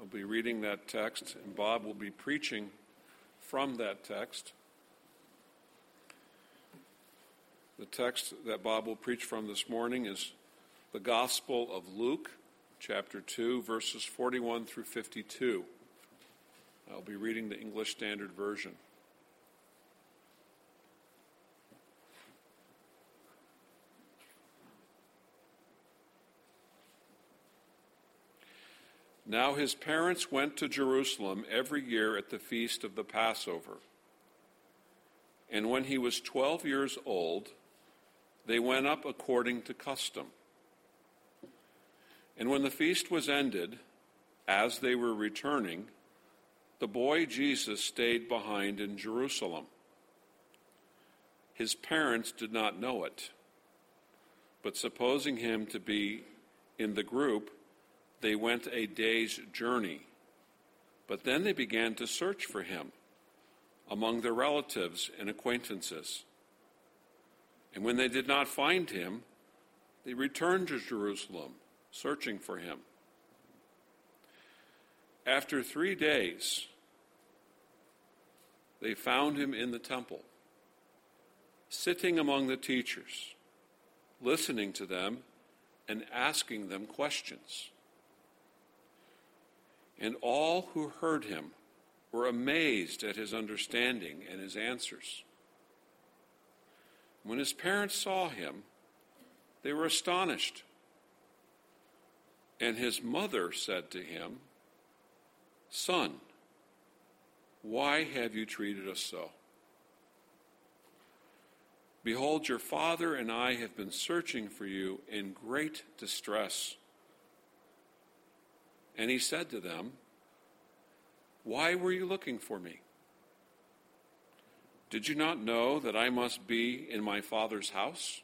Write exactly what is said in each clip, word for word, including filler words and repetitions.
I'll be reading that text, and Bob will be preaching from that text. The text that Bob will preach from this morning is the Gospel of Luke, chapter two, verses forty-one through fifty-two. I'll be reading the English Standard Version. Now his parents went to Jerusalem every year at the feast of the Passover. And when he was twelve years old, they went up according to custom. And when the feast was ended, as they were returning, the boy Jesus stayed behind in Jerusalem. His parents did not know it, but supposing him to be in the group, they went a day's journey. But then they began to search for him among their relatives and acquaintances. And when they did not find him, they returned to Jerusalem, searching for him. After three days, they found him in the temple, sitting among the teachers, listening to them and asking them questions. And all who heard him were amazed at his understanding and his answers. When his parents saw him, they were astonished. And his mother said to him, "Son, why have you treated us so? Behold, your father and I have been searching for you in great distress." And he said to them, "Why were you looking for me? Did you not know that I must be in my Father's house?"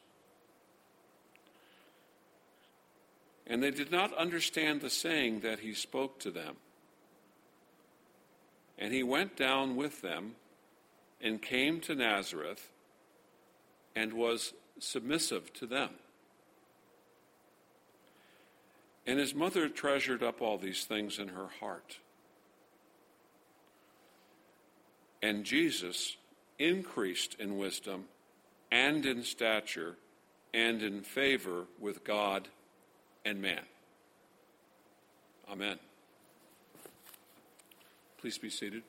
And they did not understand the saying that he spoke to them. And he went down with them and came to Nazareth and was submissive to them. And his mother treasured up all these things in her heart. And Jesus increased in wisdom and in stature and in favor with God and man. Amen. Please be seated.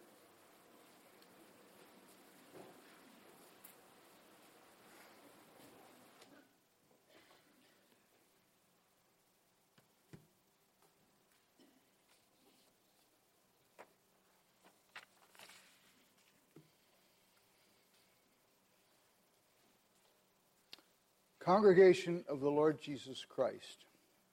Congregation of the Lord Jesus Christ.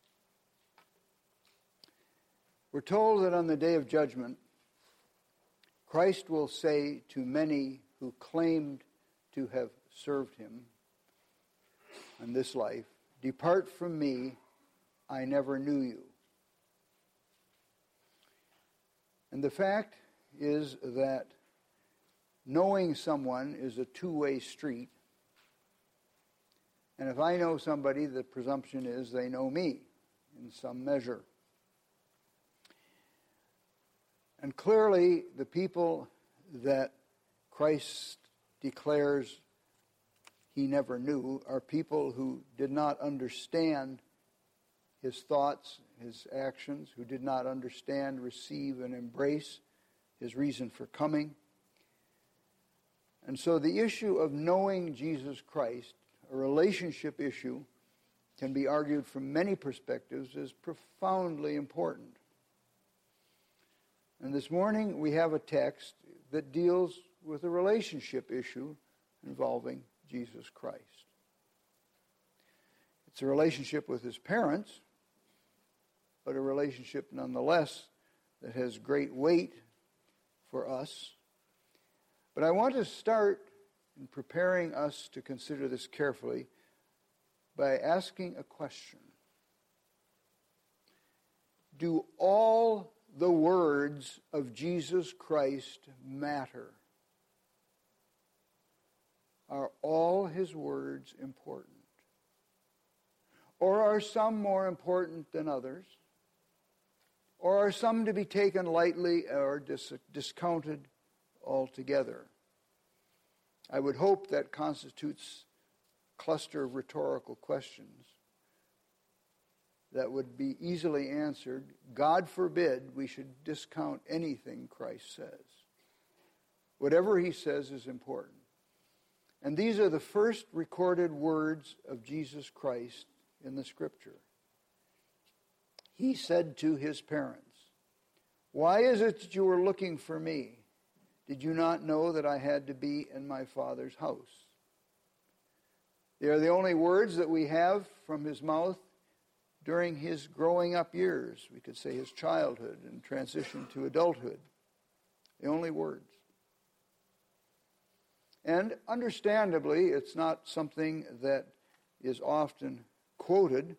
We're told that on the day of judgment, Christ will say to many who claimed to have served him in this life, "Depart from me, I never knew you." And the fact is that knowing someone is a two-way street. And if I know somebody, the presumption is they know me in some measure. And clearly, the people that Christ declares he never knew are people who did not understand his thoughts, his actions, who did not understand, receive, and embrace his reason for coming. And so the issue of knowing Jesus Christ, a relationship issue, can be argued from many perspectives as profoundly important. And this morning we have a text that deals with a relationship issue involving Jesus Christ. It's a relationship with his parents, but a relationship nonetheless that has great weight for us. But I want to start in preparing us to consider this carefully by asking a question. Do all the words of Jesus Christ matter? Are all his words important? Or are some more important than others? Or are some to be taken lightly or dis- discounted altogether? I would hope that constitutes a cluster of rhetorical questions that would be easily answered. God forbid we should discount anything Christ says. Whatever he says is important. And these are the first recorded words of Jesus Christ in the Scripture. He said to his parents, "Why is it that you are looking for me? Did you not know that I had to be in my Father's house?" They are the only words that we have from his mouth during his growing up years. We could say his childhood and transition to adulthood. The only words. And understandably, it's not something that is often quoted.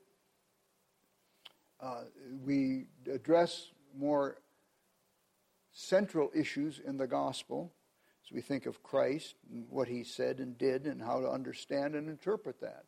Uh, we address more central issues in the gospel as we think of Christ and what he said and did and how to understand and interpret that.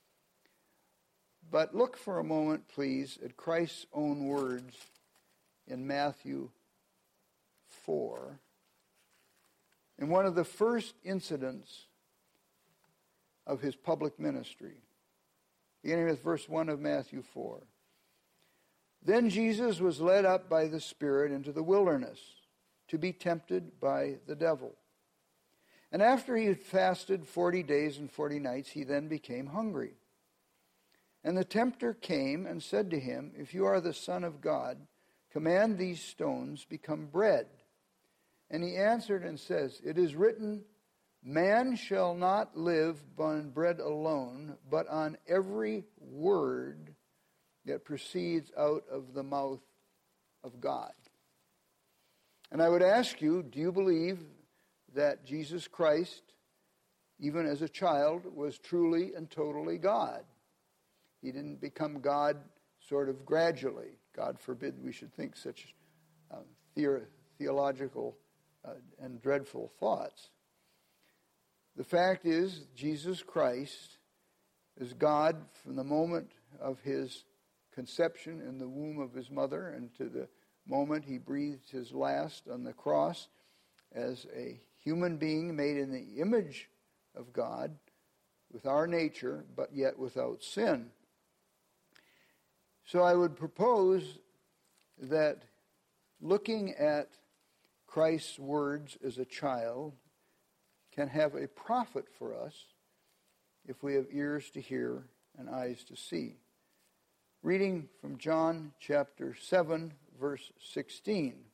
But look for a moment, please, at Christ's own words in Matthew four. In one of the first incidents of his public ministry, beginning with verse one of Matthew four. "Then Jesus was led up by the Spirit into the wilderness to be tempted by the devil. And after he had fasted forty days and forty nights, he then became hungry. And the tempter came and said to him, 'If you are the Son of God, command these stones become bread.' And he answered and says, 'It is written, man shall not live on bread alone, but on every word that proceeds out of the mouth of God.'" And I would ask you, do you believe that Jesus Christ, even as a child, was truly and totally God? He didn't become God sort of gradually. God forbid we should think such uh, the- theological uh, and dreadful thoughts. The fact is, Jesus Christ is God from the moment of his conception in the womb of his mother and to the moment he breathed his last on the cross as a human being made in the image of God with our nature, but yet without sin. So I would propose that looking at Christ's words as a child can have a profit for us if we have ears to hear and eyes to see. Reading from John chapter seven, verse sixteen.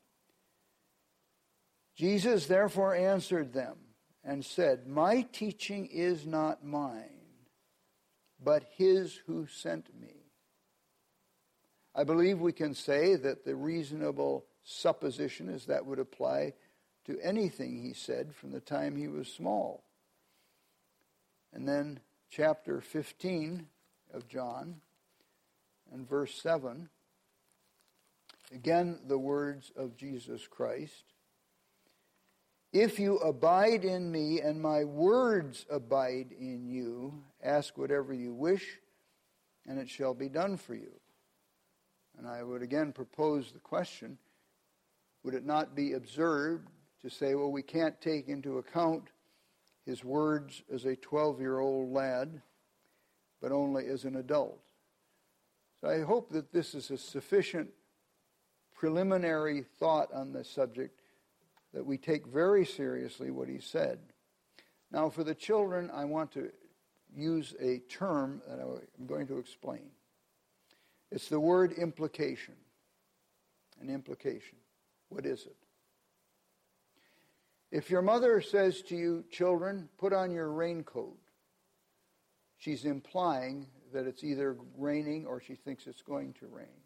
"Jesus therefore answered them and said, 'My teaching is not mine, but his who sent me.'" I believe we can say that the reasonable supposition is that would apply to anything he said from the time he was small. And then chapter fifteen of John and verse seven, again the words of Jesus Christ. "If you abide in me and my words abide in you, ask whatever you wish, and it shall be done for you." And I would again propose the question, would it not be absurd to say, well, we can't take into account his words as a twelve-year-old lad, but only as an adult? So I hope that this is a sufficient preliminary thought on this subject that we take very seriously what he said. Now, for the children, I want to use a term that I'm going to explain. It's the word implication. An implication. What is it? If your mother says to you, "Children, put on your raincoat," she's implying that it's either raining or she thinks it's going to rain.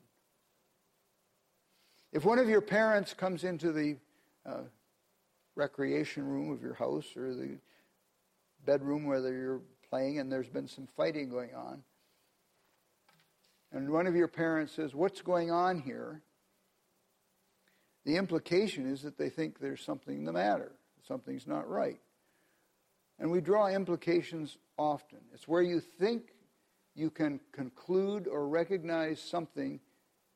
If one of your parents comes into the uh, recreation room of your house or the bedroom where you're playing and there's been some fighting going on, and one of your parents says, "What's going on here?" the implication is that they think there's something the matter. Something's not right. And we draw implications often. It's where you think you can conclude or recognize something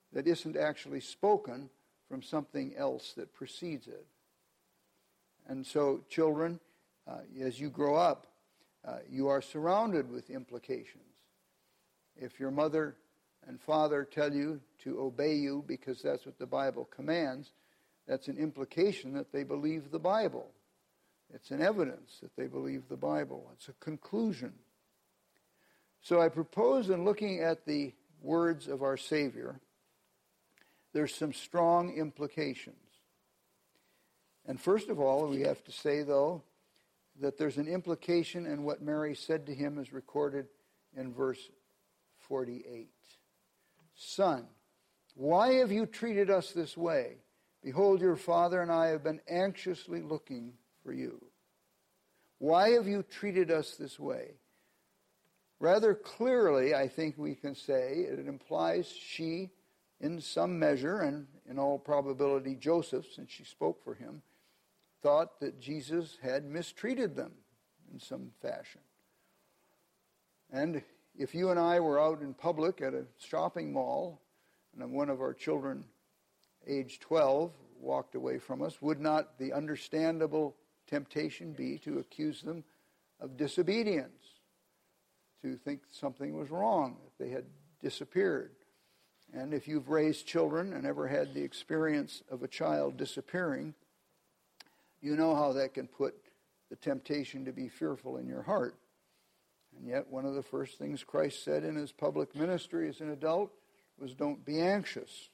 that isn't actually spoken from something else that precedes it. And so, children, uh, as you grow up, uh, you are surrounded with implications. If your mother and father tell you to obey you because that's what the Bible commands, that's an implication that they believe the Bible. It's an evidence that they believe the Bible. It's a conclusion. So I propose, in looking at the words of our Savior, there's some strong implications. And first of all, we have to say, though, that there's an implication in what Mary said to him as recorded in verse forty-eight. Son, why have you treated us this way? Behold, your father and I have been anxiously looking for you. Why have you treated us this way? Rather clearly, I think we can say it implies she, in some measure, and in all probability Joseph, since she spoke for him, thought that Jesus had mistreated them in some fashion. And if you and I were out in public at a shopping mall, and one of our children, age twelve, walked away from us, would not the understandable temptation be to accuse them of disobedience, to think something was wrong, that they had disappeared? And if you've raised children and ever had the experience of a child disappearing, you know how that can put the temptation to be fearful in your heart. And yet one of the first things Christ said in his public ministry as an adult was, don't be anxious.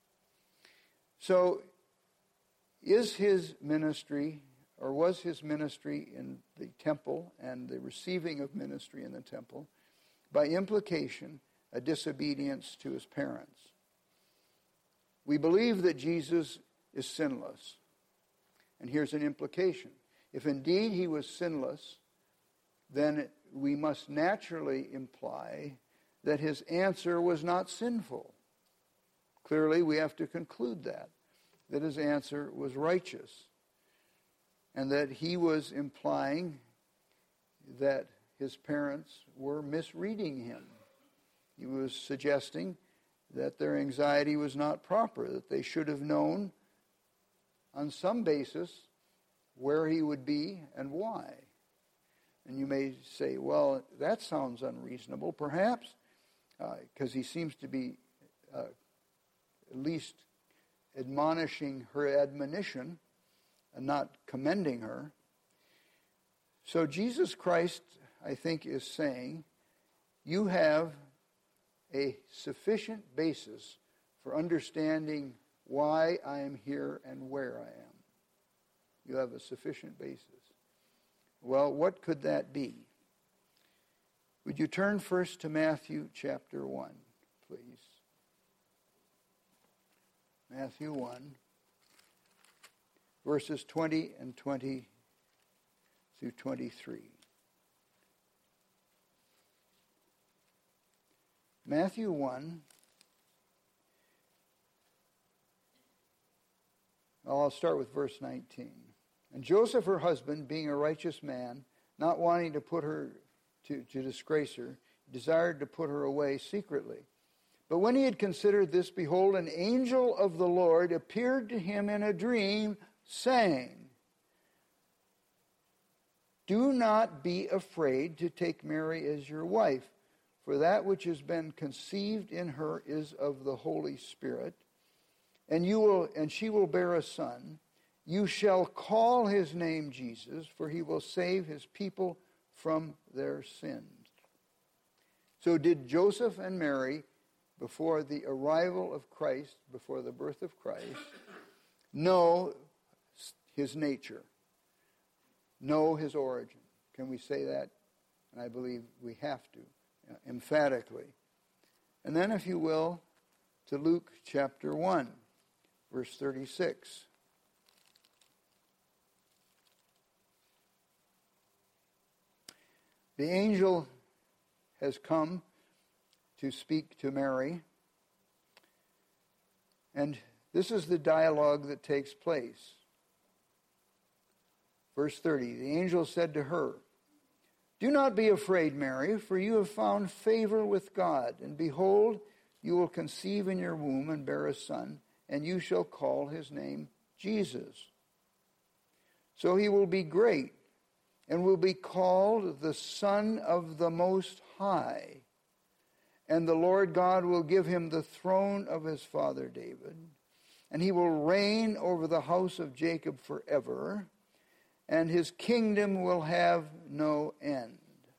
So is his ministry, or was his ministry in the temple and the receiving of ministry in the temple, by implication, a disobedience to his parents? We believe that Jesus is sinless. And here's an implication. If indeed he was sinless, then we must naturally imply that his answer was not sinful. Clearly, we have to conclude that, that his answer was righteous, and that he was implying that his parents were misreading him. He was suggesting that their anxiety was not proper, that they should have known on some basis where he would be and why. And you may say, well, that sounds unreasonable, perhaps, because uh, he seems to be uh, at least admonishing her admonition and not commending her. So Jesus Christ, I think, is saying, you have a sufficient basis for understanding why I am here and where I am. You have a sufficient basis. Well, what could that be? Would you turn first to Matthew chapter one, please? Matthew one, verses twenty and twenty through twenty-three. Matthew one, I'll start with verse nineteen. And Joseph, her husband, being a righteous man, not wanting to put her to, to disgrace her, desired to put her away secretly. But when he had considered this, behold, an angel of the Lord appeared to him in a dream, saying, do not be afraid to take Mary as your wife, for that which has been conceived in her is of the Holy Spirit, and you will, and she will bear a son. You shall call his name Jesus, for he will save his people from their sins. So did Joseph and Mary, before the arrival of Christ, before the birth of Christ, know his nature, know his origin? Can we say that? And I believe we have to, uh, emphatically. And then, if you will, to Luke chapter one, verse thirty-six. The angel has come to speak to Mary, and this is the dialogue that takes place. Verse thirty, the angel said to her, do not be afraid, Mary, for you have found favor with God, and behold, you will conceive in your womb and bear a son, and you shall call his name Jesus. So he will be great and will be called the Son of the Most High. And the Lord God will give him the throne of his father David, and he will reign over the house of Jacob forever, and his kingdom will have no end.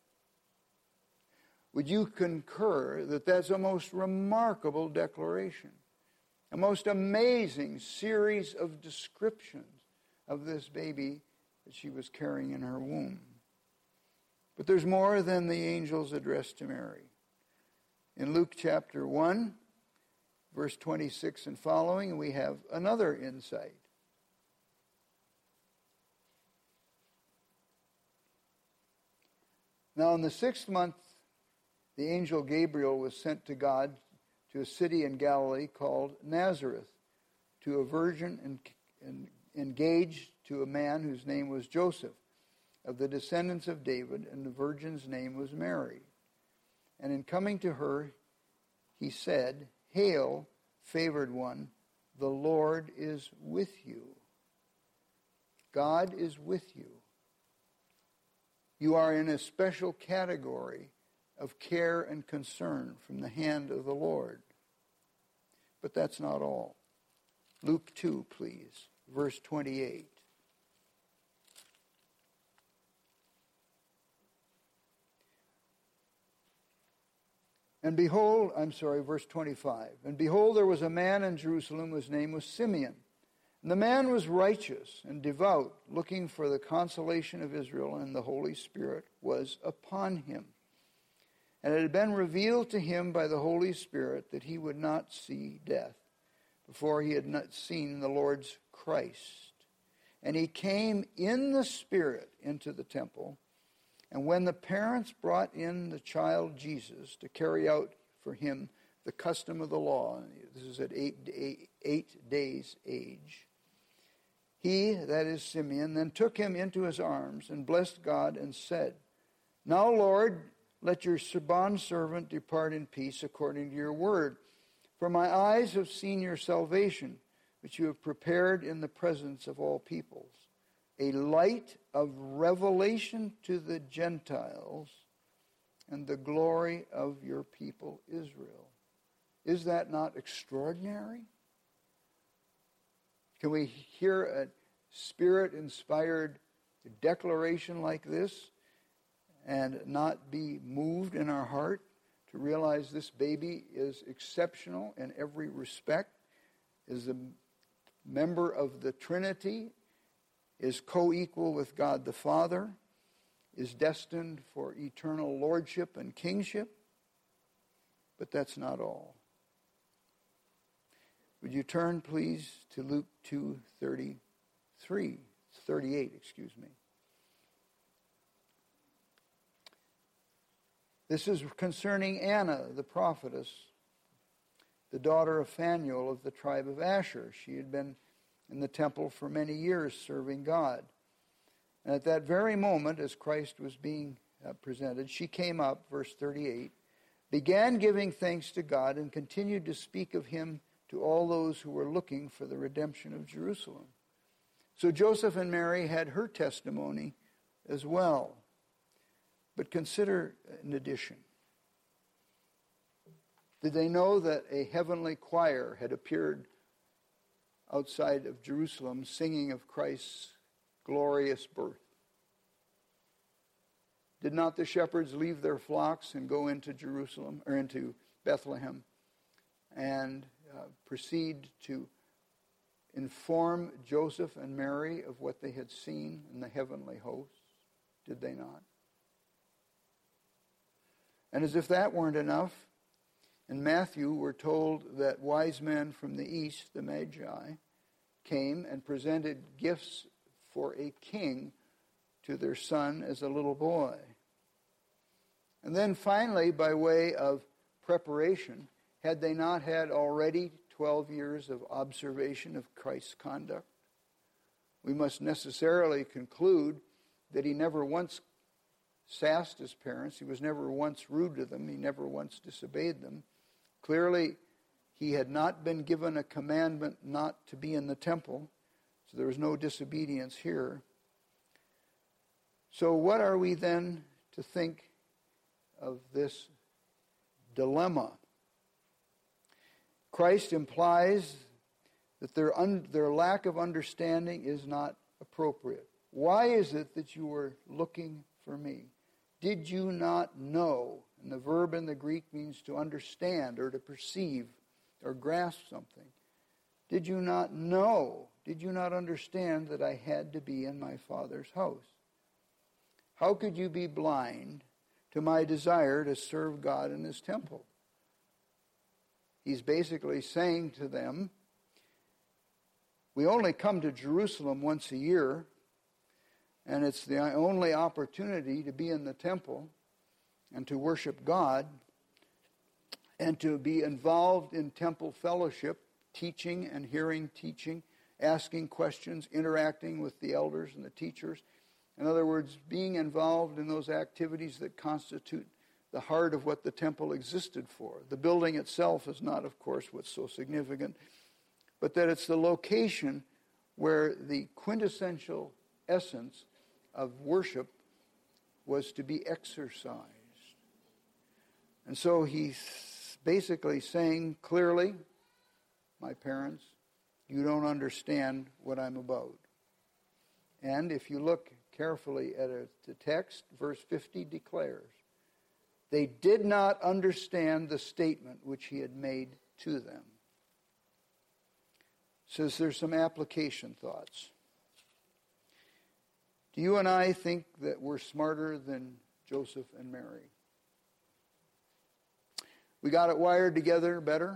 Would you concur that that's a most remarkable declaration, a most amazing series of descriptions of this baby that she was carrying in her womb? But there's more than the angel's address to Mary. In Luke chapter one, verse twenty-six and following, we have another insight. Now in the sixth month, the angel Gabriel was sent to God to a city in Galilee called Nazareth, to a virgin en- en- engaged to a man whose name was Joseph, of the descendants of David, and the virgin's name was Mary. And in coming to her, he said, "Hail, favored one, the Lord is with you." God is with you. You are in a special category of care and concern from the hand of the Lord. But that's not all. Luke two, please, verse twenty-eight. And behold, I'm sorry, verse twenty-five. And behold, there was a man in Jerusalem whose name was Simeon. And the man was righteous and devout, looking for the consolation of Israel, and the Holy Spirit was upon him. And it had been revealed to him by the Holy Spirit that he would not see death before he had not seen the Lord's Christ. And he came in the Spirit into the temple. And when the parents brought in the child Jesus to carry out for him the custom of the law, this is at eight, eight, eight days' age, he, that is Simeon, then took him into his arms and blessed God and said, "Now, Lord, let your bondservant depart in peace according to your word. For my eyes have seen your salvation, which you have prepared in the presence of all peoples, a light of revelation to the Gentiles and the glory of your people Israel." Is that not extraordinary? Can we hear a Spirit-inspired declaration like this and not be moved in our heart to realize this baby is exceptional in every respect, is a member of the Trinity, is co-equal with God the Father, is destined for eternal lordship and kingship? But that's not all. Would you turn, please, to Luke two thirty-three, thirty-eight, excuse me. This is concerning Anna, the prophetess, the daughter of Phanuel of the tribe of Asher. She had been in the temple for many years serving God. And at that very moment, as Christ was being uh, presented, she came up, verse thirty-eight, began giving thanks to God, and continued to speak of him to all those who were looking for the redemption of Jerusalem. So Joseph and Mary had her testimony as well. But consider an addition. Did they know that a heavenly choir had appeared outside of Jerusalem singing of Christ's glorious birth? Did not the shepherds leave their flocks and go into Jerusalem, or into Bethlehem, and uh, proceed to inform Joseph and Mary of what they had seen in the heavenly hosts? Did they not? And as if that weren't enough, in Matthew we're told that wise men from the east, the Magi, came and presented gifts for a king to their son as a little boy. And then finally, by way of preparation, had they not had already twelve years of observation of Christ's conduct? We must necessarily conclude that he never once sassed his parents. He was never once rude to them. He never once disobeyed them. Clearly, he had not been given a commandment not to be in the temple, so there was no disobedience here. So what are we then to think of this dilemma? Christ implies that their, un, their lack of understanding is not appropriate. Why is it that you were looking for me? Did you not know? And the verb in the Greek means to understand or to perceive or grasp something. Did you not know? Did you not understand that I had to be in my Father's house? How could you be blind to my desire to serve God in his temple? He's basically saying to them, we only come to Jerusalem once a year, and it's the only opportunity to be in the temple and to worship God and to be involved in temple fellowship, teaching and hearing teaching, asking questions, interacting with the elders and the teachers. In other words, being involved in those activities that constitute the heart of what the temple existed for. The building itself is not, of course, what's so significant, but that it's the location where the quintessential essence of worship was to be exercised. And so he's basically saying clearly, my parents, you don't understand what I'm about. And if you look carefully at a, the text, verse fifty declares, they did not understand the statement which he had made to them. Says there's some application thoughts. Do you and I think that we're smarter than Joseph and Mary? We got it wired together better?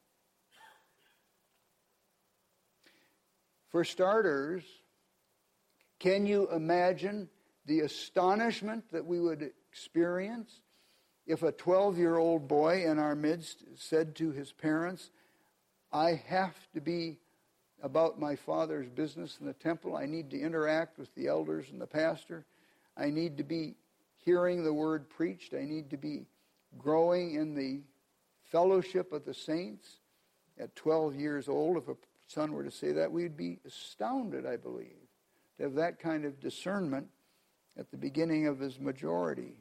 For starters, can you imagine the astonishment that we would experience if a twelve-year-old boy in our midst said to his parents, I have to be about my Father's business in the temple. I need to interact with the elders and the pastor. I need to be hearing the word preached. I need to be growing in the fellowship of the saints. At twelve years old, if a son were to say that, we'd be astounded, I believe, to have that kind of discernment at the beginning of his majority.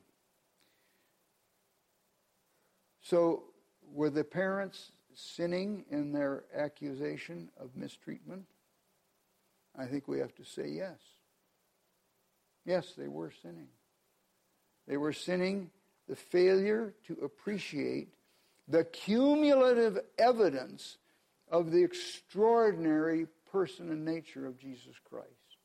So were the parents sinning in their accusation of mistreatment? I think we have to say yes. Yes, they were sinning. They were sinning the failure to appreciate the cumulative evidence of the extraordinary person and nature of Jesus Christ.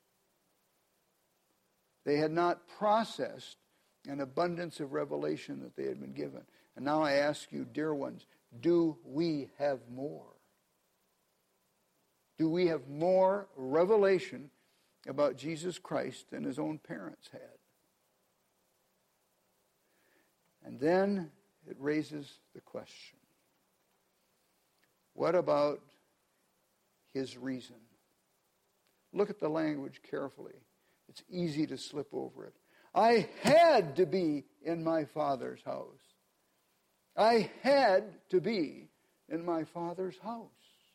They had not processed an abundance of revelation that they had been given. And now I ask you, dear ones, do we have more? Do we have more revelation about Jesus Christ than his own parents had? And then it raises the question, what about his reason? Look at the language carefully. It's easy to slip over it. I had to be in my Father's house. I had to be in my Father's house.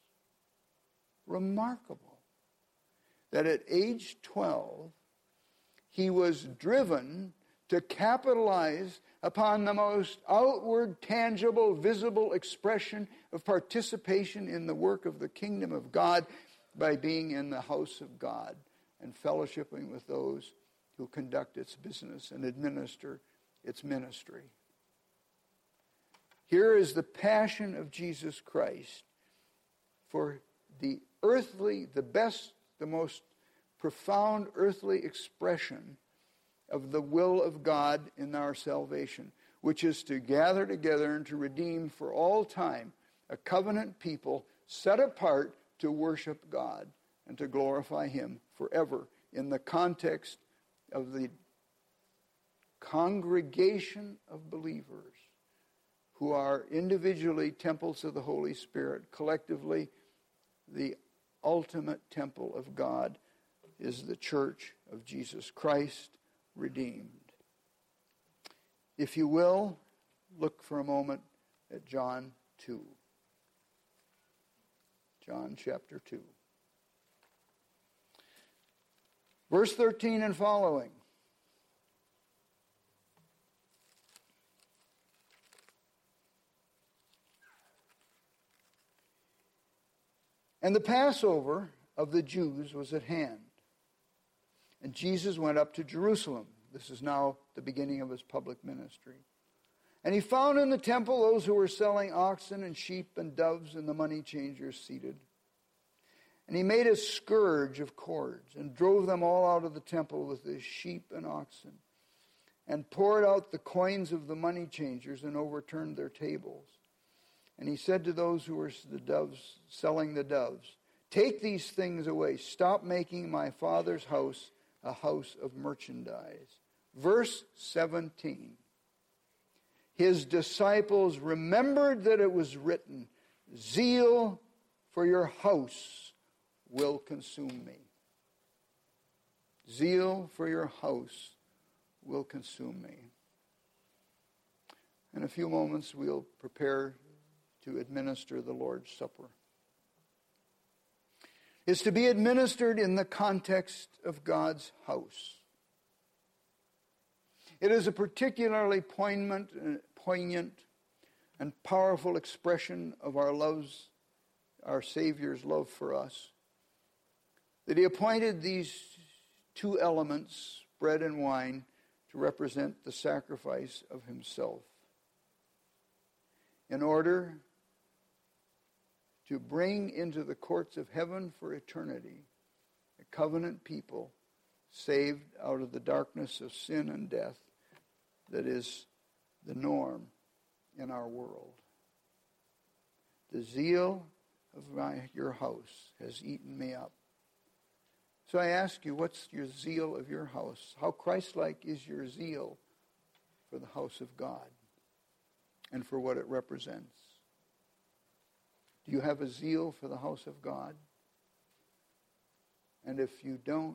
Remarkable that at age twelve, he was driven to capitalize upon the most outward, tangible, visible expression of participation in the work of the kingdom of God by being in the house of God and fellowshipping with those who conduct its business and administer its ministry. Here is the passion of Jesus Christ for the earthly, the best, the most profound earthly expression of the will of God in our salvation, which is to gather together and to redeem for all time a covenant people set apart to worship God and to glorify him forever in the context of the congregation of believers who are individually temples of the Holy Spirit, collectively the ultimate temple of God is the church of Jesus Christ redeemed. If you will, look for a moment at John two. John chapter two. Verse thirteen and following. And the Passover of the Jews was at hand. And Jesus went up to Jerusalem. This is now the beginning of his public ministry. And he found in the temple those who were selling oxen and sheep and doves and the money changers seated. And he made a scourge of cords and drove them all out of the temple with his sheep and oxen, and poured out the coins of the money changers and overturned their tables. And he said to those who were the doves, selling the doves, "Take these things away. Stop making my Father's house a house of merchandise." Verse seventeen. His disciples remembered that it was written, "Zeal for your house will consume me." Zeal for your house will consume me. In a few moments, we'll prepare to administer the Lord's Supper. It's to be administered in the context of God's house. It is a particularly poignant, poignant and powerful expression of our loves, our Savior's love for us, that he appointed these two elements, bread and wine, to represent the sacrifice of himself, in order to bring into the courts of heaven for eternity a covenant people saved out of the darkness of sin and death that is the norm in our world. The zeal of my, your house has eaten me up. So I ask you, what's your zeal of your house? How Christ-like is your zeal for the house of God and for what it represents? Do you have a zeal for the house of God? And if you don't,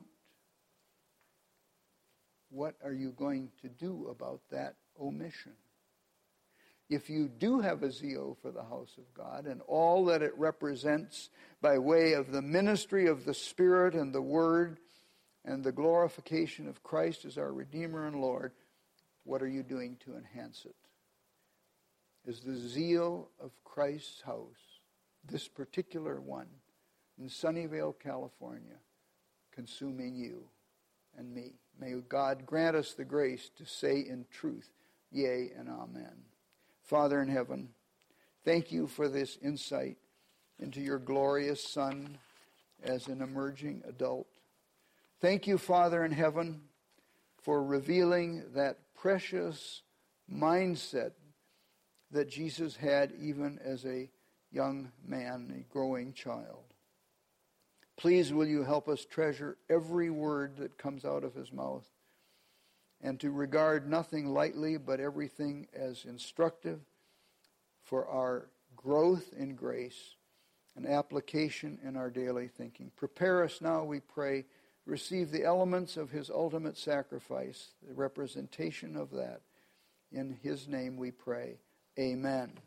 what are you going to do about that omission? If you do have a zeal for the house of God and all that it represents by way of the ministry of the Spirit and the Word and the glorification of Christ as our Redeemer and Lord, what are you doing to enhance it? Is the zeal of Christ's house, this particular one in Sunnyvale, California, consuming you and me? May God grant us the grace to say in truth, yea and amen. Father in heaven, thank you for this insight into your glorious Son as an emerging adult. Thank you, Father in heaven, for revealing that precious mindset that Jesus had even as a young man, a growing child. Please will you help us treasure every word that comes out of his mouth, and to regard nothing lightly but everything as instructive for our growth in grace and application in our daily thinking. Prepare us now, we pray, to receive the elements of his ultimate sacrifice, the representation of that. In his name we pray. Amen.